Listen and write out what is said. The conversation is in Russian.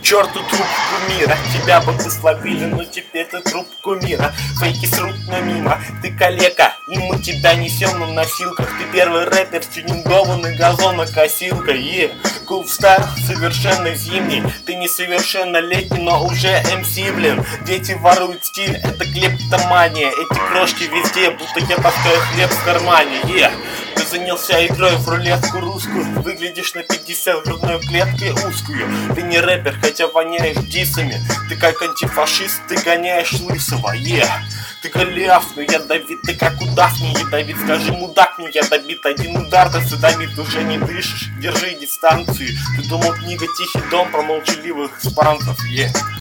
черту труп кумира. Тебя бы послабили, но теперь ты труп кумира. Фейки срут, но мимо, ты калека, и мы тебя несем на носилках. Ты первый рэпер с тюнингованной газонокосилкой. Cool Star совершенно зимний. Ты несовершеннолетний, но уже МС, блин. Дети воруют стиль, это клептомания. Эти крошки везде, будто я таскаю хлеб в кармане. Ты занялся игрой в рулетку русскую. Выглядишь на 50 в грудной клетке узкую. Ты не рэпер, хотя воняешь дисами. Ты как антифашист, ты гоняешь лысого. Ты Голиаф, но ядовит, ты как удав не ядовит. Скажи, мудак, мне ядовит. Один удар, ты садомит, уже не дышишь. Держи дистанцию. Ты думал, книга «Тихий дом» про молчаливых испанцев.